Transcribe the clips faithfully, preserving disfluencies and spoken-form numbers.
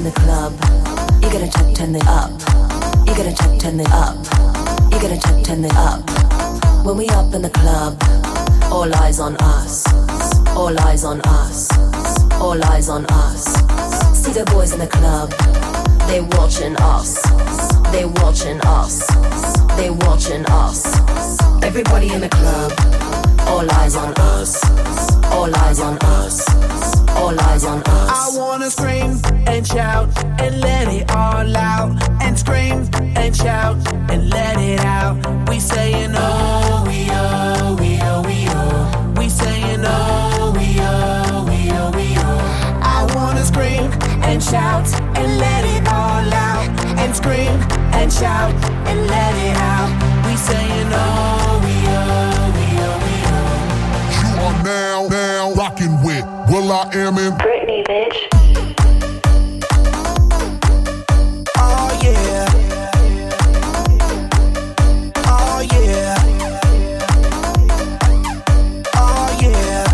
in the club, you gotta check, turn it up. You gotta check, turn it up. You gotta check, turn it up. When we up in the club, all eyes on us. All eyes on us. All eyes on us. See the boys in the club, they watching us. They watching us. They watching us. Everybody in the club, all eyes on us. All eyes on us. All eyes on us. I wanna scream and shout and let it all out. And scream and shout and let it out. We saying oh, we oh, we oh, we oh. We saying oh, we oh, we oh, we oh. I wanna scream and shout and let it all out. And scream and shout and let it out. We saying oh, we oh, we oh, we oh. You are now, now rocking with Will I Am in Britney, bitch. Oh yeah. Oh yeah. Oh yeah.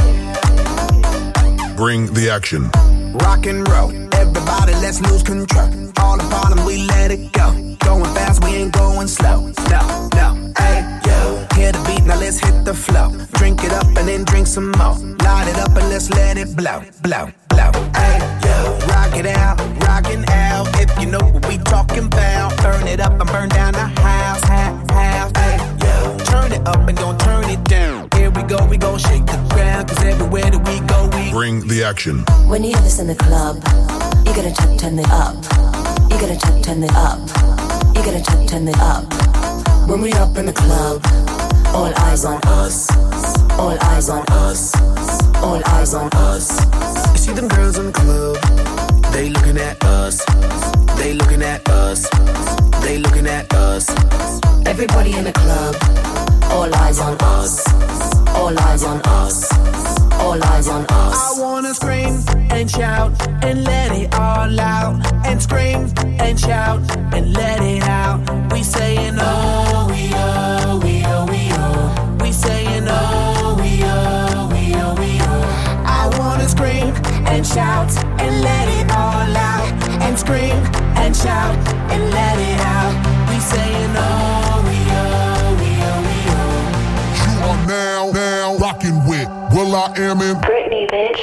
Bring the action. Rock and roll, everybody let's lose control. All the bottom we let it go. Going fast, we ain't going slow. No, no, hey, yo. Hear the beat, now let's hit the flow. Drink it up and then drink some more. Light it up and let's let it blow, blow, blow. Hey, yo. Rock it out, rockin' out. If you know what we talking about. Burn it up and burn down the house, house, house. Hey, yo. Turn it up and don't turn it down. Here we go, we gon' shake the ground. Cause everywhere that we go, we bring the action. When you hear this in the club, you gotta check, turn it up. You gotta check, turn it up. You gotta check, turn it up. When we up in the club, all eyes on us. All eyes on us. All eyes on us. You see them girls in the club, they looking at us. They looking at us. They looking at us. Everybody in the club, all eyes on us. All eyes on us. All eyes on us. I wanna scream and shout and let it all out. And scream and shout and let it out. We saying oh, we oh, we oh, we oh. We saying oh, we oh, we oh, we oh. I wanna scream and shout and let it all out. And scream and shout and let it out. We saying oh, we oh, we oh, we oh. You are now, now rocking with Will I Am in Britney, bitch.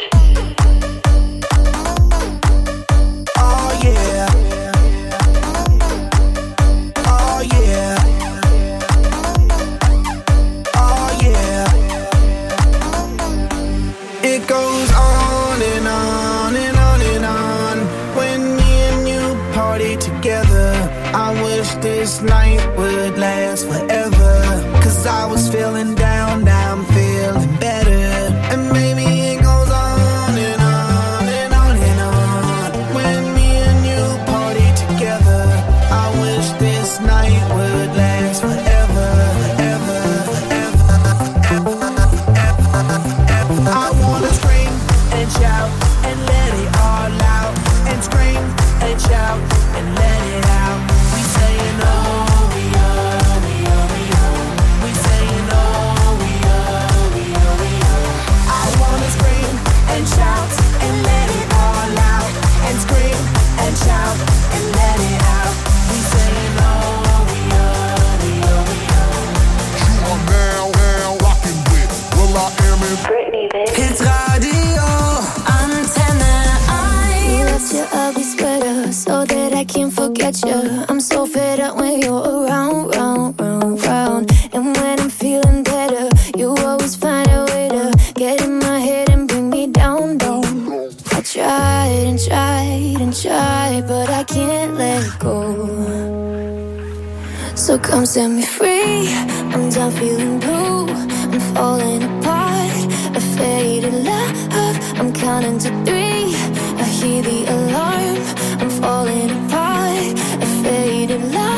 Oh yeah. Oh yeah. Oh yeah. It goes on and on and on and on. When me and you party together, I wish this night would last forever. Cause I was feeling down, now I'm feeling better. And maybe it goes on and on and on and on. When me and you party together, I wish this night would last forever, ever, ever, ever, ever, ever. I wanna scream and shout and let it all out. And scream and shout and let it out. We saying oh, we oh, we oh, we oh. We saying oh, we oh, we oh, we oh. I wanna scream and shout and let it all out. And scream and shout and let it out. We saying oh, we oh, we oh, we oh. You are now, now rocking with Will I Am in Britney, bitch. It's radio. Antenne I left your ugly sweater so that I can't forget you. I'm so fed up when you're around, round, round, round. And when I'm feeling better, you always find a way to get in my head and bring me down, down. I tried and tried and tried, but I can't let go. So come set me free. I'm done feeling blue. I'm falling apart. A faded love. I'm counting to three. I hear the alarm. I'm falling apart. A faded love.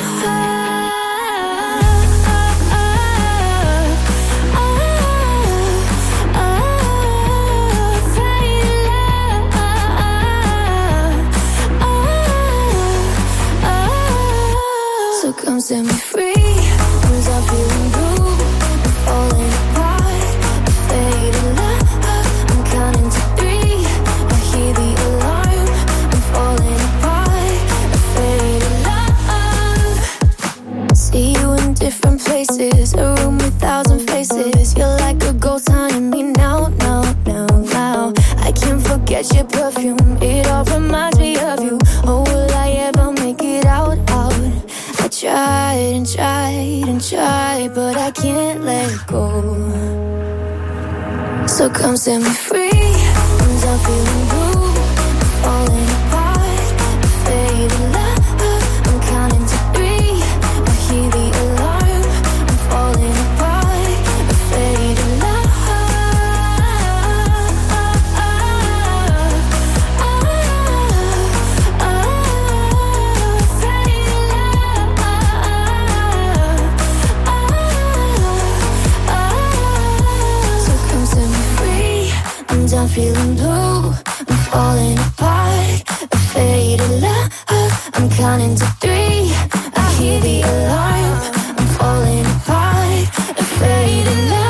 So come set me free. I'm done feeling blue. I'm falling apart. A faded love. I'm counting to three. I touch, your perfume, it all reminds me of you. Oh, will I ever make it out, out? I tried and tried and tried, but I can't let go. So come set me free. I'm done feeling blue, I'm falling apart, fading love. I'm counting to three, I hear the alarm. I'm falling apart, fading love. I'm done feeling blue, I'm falling apart, a faded love. I'm counting to three, I hear the alarm. I'm falling apart, a faded love.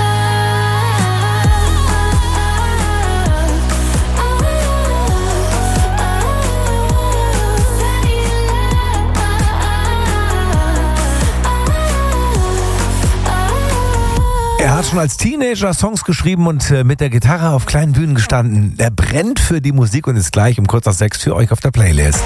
Er hat schon als Teenager Songs geschrieben und äh, mit der Gitarre auf kleinen Bühnen gestanden. Er brennt für die Musik und ist gleich um kurz nach sechs für euch auf der Playlist.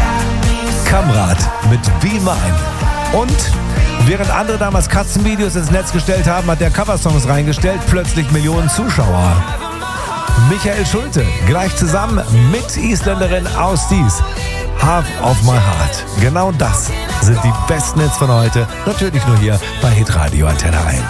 Kamrat mit Be Mine. Und während andere damals Katzenvideos ins Netz gestellt haben, hat er Coversongs reingestellt, plötzlich Millionen Zuschauer. Michael Schulte, gleich zusammen mit Isländerin aus Dies. Half of My Heart. Genau das sind die besten Hits von heute. Natürlich nur hier bei Hitradio Antenne eins.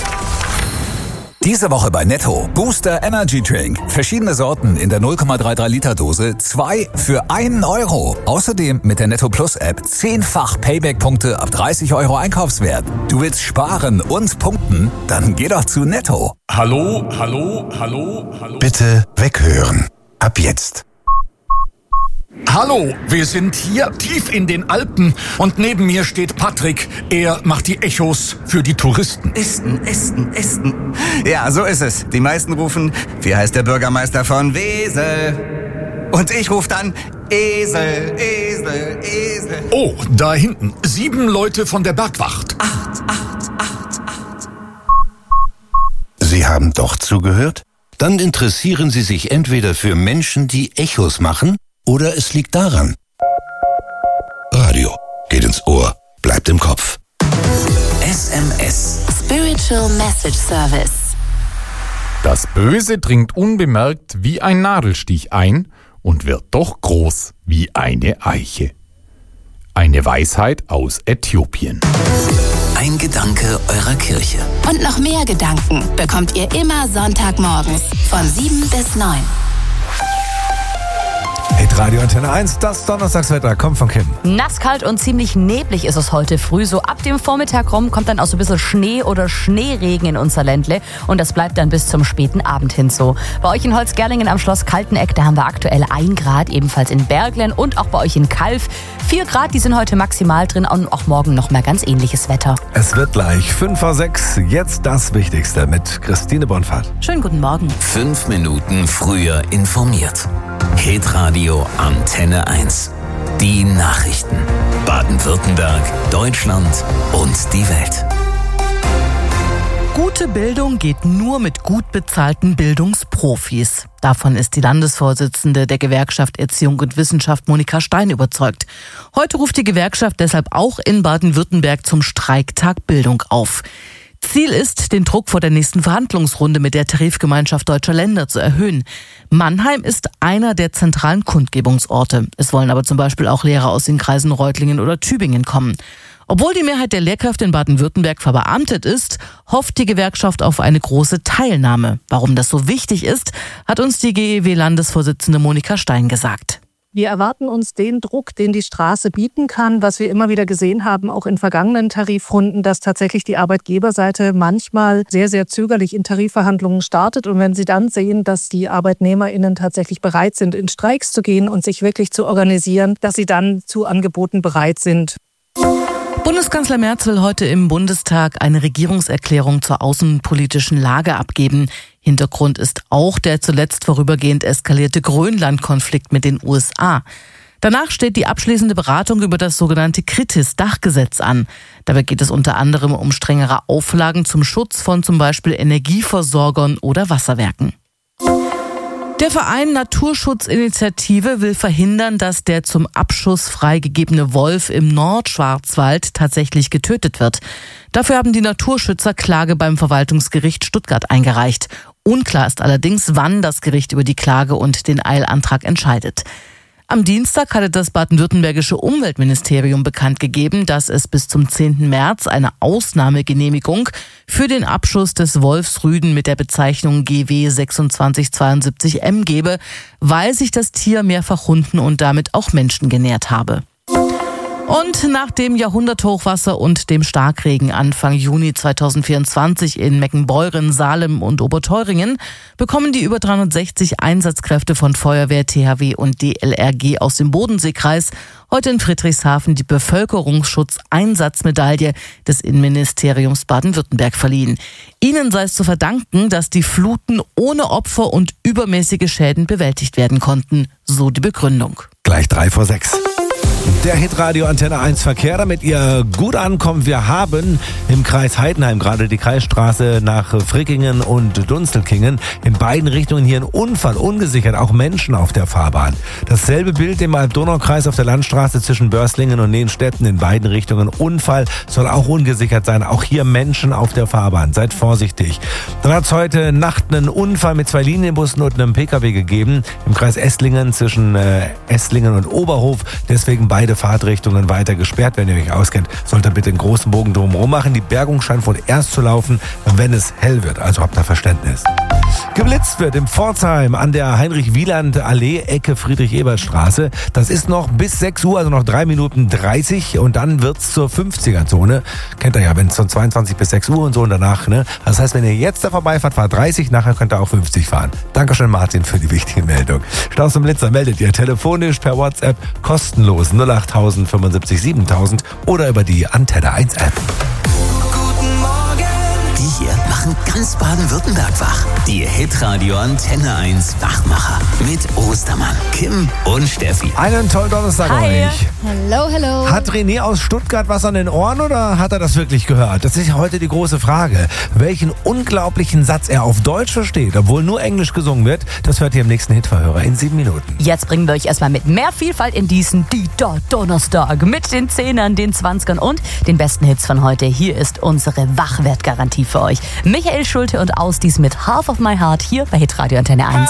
Diese Woche bei Netto. Booster Energy Drink. Verschiedene Sorten in der null Komma dreiunddreißig Liter Dose. Zwei für einen Euro. Außerdem mit der Netto Plus App zehnfach Payback-Punkte ab dreißig Euro Einkaufswert. Du willst sparen und punkten? Dann geh doch zu Netto. Hallo, hallo, hallo, hallo. Bitte weghören. Ab jetzt. Hallo, wir sind hier tief in den Alpen und neben mir steht Patrick. Er macht die Echos für die Touristen. Esten, Esten, Esten. Ja, so ist es. Die meisten rufen, wie heißt der Bürgermeister von Wesel? Und ich rufe dann Esel, Esel, Esel. Oh, da hinten. Sieben Leute von der Bergwacht. Acht, acht, acht, acht. Sie haben doch zugehört? Dann interessieren Sie sich entweder für Menschen, die Echos machen, oder es liegt daran. Radio geht ins Ohr, bleibt im Kopf. S M S. Spiritual Message Service. Das Böse dringt unbemerkt wie ein Nadelstich ein und wird doch groß wie eine Eiche. Eine Weisheit aus Äthiopien. Ein Gedanke eurer Kirche. Und noch mehr Gedanken bekommt ihr immer Sonntagmorgens von sieben bis neun. Hitradio Antenne eins, das Donnerstagswetter kommt von Kim. Nasskalt und ziemlich neblig ist es heute früh. So ab dem Vormittag rum kommt dann auch so ein bisschen Schnee oder Schneeregen in unser Ländle. Und das bleibt dann bis zum späten Abend hin so. Bei euch in Holzgerlingen am Schloss Kalteneck, da haben wir aktuell ein Grad, ebenfalls in Berglen und auch bei euch in Kalf. vier Grad, die sind heute maximal drin und auch morgen noch mal ganz ähnliches Wetter. Es wird gleich fünf vor sechs. Jetzt das Wichtigste mit Christine Bonfahrt. Schönen guten Morgen. Fünf Minuten früher informiert. Hitradio Antenne eins. Die Nachrichten. Baden-Württemberg, Deutschland und die Welt. Gute Bildung geht nur mit gut bezahlten Bildungsprofis. Davon ist die Landesvorsitzende der Gewerkschaft Erziehung und Wissenschaft Monika Stein überzeugt. Heute ruft die Gewerkschaft deshalb auch in Baden-Württemberg zum Streiktag Bildung auf. Ziel ist, den Druck vor der nächsten Verhandlungsrunde mit der Tarifgemeinschaft Deutscher Länder zu erhöhen. Mannheim ist einer der zentralen Kundgebungsorte. Es wollen aber zum Beispiel auch Lehrer aus den Kreisen Reutlingen oder Tübingen kommen. Obwohl die Mehrheit der Lehrkräfte in Baden-Württemberg verbeamtet ist, hofft die Gewerkschaft auf eine große Teilnahme. Warum das so wichtig ist, hat uns die G E W-Landesvorsitzende Monika Stein gesagt. Wir erwarten uns den Druck, den die Straße bieten kann, was wir immer wieder gesehen haben, auch in vergangenen Tarifrunden, dass tatsächlich die Arbeitgeberseite manchmal sehr, sehr zögerlich in Tarifverhandlungen startet. Und wenn sie dann sehen, dass die ArbeitnehmerInnen tatsächlich bereit sind, in Streiks zu gehen und sich wirklich zu organisieren, dass sie dann zu Angeboten bereit sind. Bundeskanzler Merz will heute im Bundestag eine Regierungserklärung zur außenpolitischen Lage abgeben. Hintergrund ist auch der zuletzt vorübergehend eskalierte Grönland-Konflikt mit den U S A. Danach steht die abschließende Beratung über das sogenannte Kritis-Dachgesetz an. Dabei geht es unter anderem um strengere Auflagen zum Schutz von zum Beispiel Energieversorgern oder Wasserwerken. Der Verein Naturschutzinitiative will verhindern, dass der zum Abschuss freigegebene Wolf im Nordschwarzwald tatsächlich getötet wird. Dafür haben die Naturschützer Klage beim Verwaltungsgericht Stuttgart eingereicht. Unklar ist allerdings, wann das Gericht über die Klage und den Eilantrag entscheidet. Am Dienstag hatte das baden-württembergische Umweltministerium bekannt gegeben, dass es bis zum zehnten März eine Ausnahmegenehmigung für den Abschuss des Wolfsrüden mit der Bezeichnung G W sechsundzwanzig zweiundsiebzig M gebe, weil sich das Tier mehrfach Hunden und damit auch Menschen genähert habe. Und nach dem Jahrhunderthochwasser und dem Starkregen Anfang Juni zweitausendvierundzwanzig in Meckenbeuren, Salem und Oberteuringen bekommen die über dreihundertsechzig Einsatzkräfte von Feuerwehr, T H W und D L R G aus dem Bodenseekreis heute in Friedrichshafen die Bevölkerungsschutz-Einsatzmedaille des Innenministeriums Baden-Württemberg verliehen. Ihnen sei es zu verdanken, dass die Fluten ohne Opfer und übermäßige Schäden bewältigt werden konnten, so die Begründung. Gleich drei vor sechs. Der Hitradio Antenne eins Verkehr, damit ihr gut ankommt. Wir haben im Kreis Heidenheim gerade die Kreisstraße nach Frickingen und Dunstelkingen. In beiden Richtungen hier ein Unfall, ungesichert, auch Menschen auf der Fahrbahn. Dasselbe Bild im Alb-Donau-Kreis auf der Landstraße zwischen Börslingen und Nehenstetten. In beiden Richtungen Unfall, soll auch ungesichert sein. Auch hier Menschen auf der Fahrbahn. Seid vorsichtig. Dann hat es heute Nacht einen Unfall mit zwei Linienbussen und einem P K W gegeben. Im Kreis Esslingen zwischen äh, Esslingen und Oberhof. Deswegen beide Fahrtrichtungen weiter gesperrt. Wenn ihr euch auskennt, sollt ihr bitte einen großen Bogen drumherum machen. Die Bergung scheint wohl erst zu laufen, wenn es hell wird. Also habt da Verständnis. Geblitzt wird im Pforzheim an der Heinrich-Wieland-Allee, Ecke Friedrich-Ebert-Straße. Das ist noch bis sechs Uhr, also noch drei Minuten dreißig und dann wird's zur fünfziger-Zone. Kennt ihr ja, wenn es von zweiundzwanzig bis sechs Uhr und so und danach, ne? Das heißt, wenn ihr jetzt da vorbeifahrt, fahrt dreißig, nachher könnt ihr auch fünfzig fahren. Dankeschön, Martin, für die wichtige Meldung. Staus und Blitzer meldet ihr telefonisch per WhatsApp kostenlos null acht tausend fünfundsiebzig siebentausend oder über die Antenne eins App. Die hier machen ganz Baden-Württemberg wach. Die Hitradio Antenne eins Wachmacher mit Ostermann, Kim und Steffi. Einen tollen Donnerstag Hi. euch. Hello, hello. Hat René aus Stuttgart was an den Ohren oder hat er das wirklich gehört? Das ist heute die große Frage. Welchen unglaublichen Satz er auf Deutsch versteht, obwohl nur Englisch gesungen wird, das hört ihr im nächsten Hitverhörer in sieben Minuten. Jetzt bringen wir euch erstmal mit mehr Vielfalt in diesen Dieter Donnerstag mit den Zehnern, den Zwanzigern und den besten Hits von heute. Hier ist unsere Wachwertgarantie für euch. Michael Schulte und Ausdies mit Half of My Heart hier bei Hitradio Antenne eins.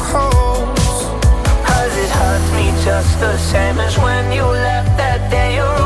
The same as when you left that day.